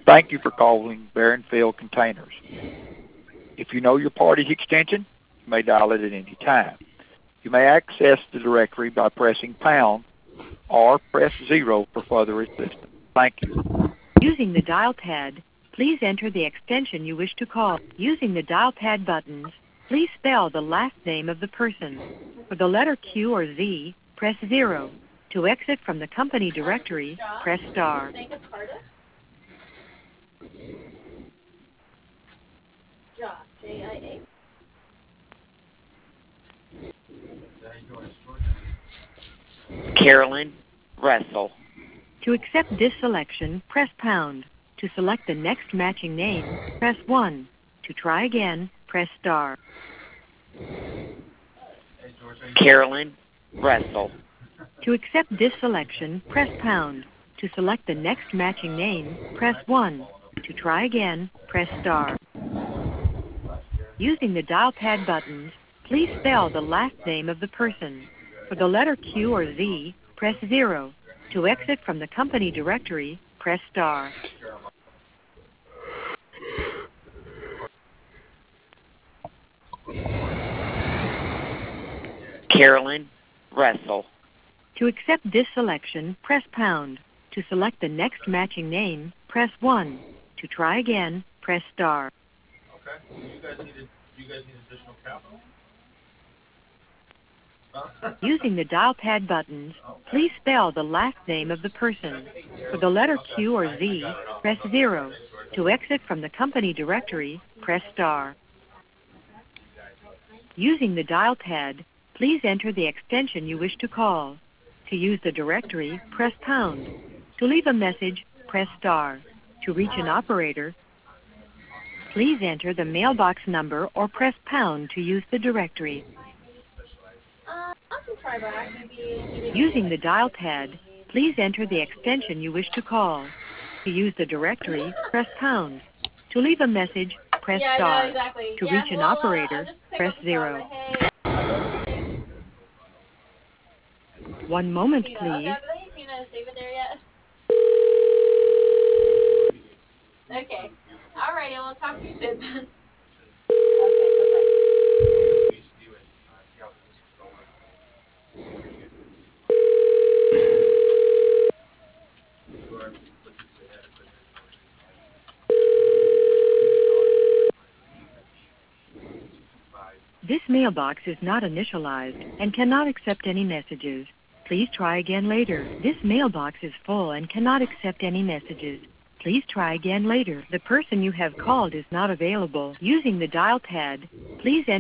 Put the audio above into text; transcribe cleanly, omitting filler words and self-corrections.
Thank you for calling Barronfield Containers. If you know your party's extension, you may dial it at any time. You may access the directory by pressing pound or press 0 for further assistance. Thank you. Using the dial pad, please enter the extension you wish to call. Using the dial pad buttons, please spell the last name of the person. For the letter Q or Z, press 0. To exit from the company directory, press star. J-I-A. Carolyn Russell. To accept this selection, press pound. To select the next matching name, press 1. To try again, press star. Carolyn Russell. To accept this selection, press pound. To select the next matching name, press 1. To try again, press star. Using the dial pad buttons, please spell the last name of the person. For the letter Q or Z, press 0. To exit from the company directory, press star. Carolyn Russell. To accept this selection, press pound. To select the next matching name, press 1. To try again, press star. Okay. Do you guys need additional capital? Using the dial pad buttons, please spell the last name of the person. For the letter Q or Z, press 0. To exit from the company directory, press star. Using the dial pad, please enter the extension you wish to call. To use the directory, press pound. To leave a message, press star. To reach an operator, please enter the mailbox number or press pound to use the directory. I can try back. Maybe Using the dial pad, please enter the extension you wish to call. To use the directory, press pound. To leave a message, press star. No, exactly. To reach an operator, press 0. 1 moment, please. Tina, save it there yet? Okay. Alrighty, we'll talk to you soon then. This mailbox is not initialized and cannot accept any messages. Please try again later. This mailbox is full and cannot accept any messages. Please try again later. The person you have called is not available. Using the dial pad, please enter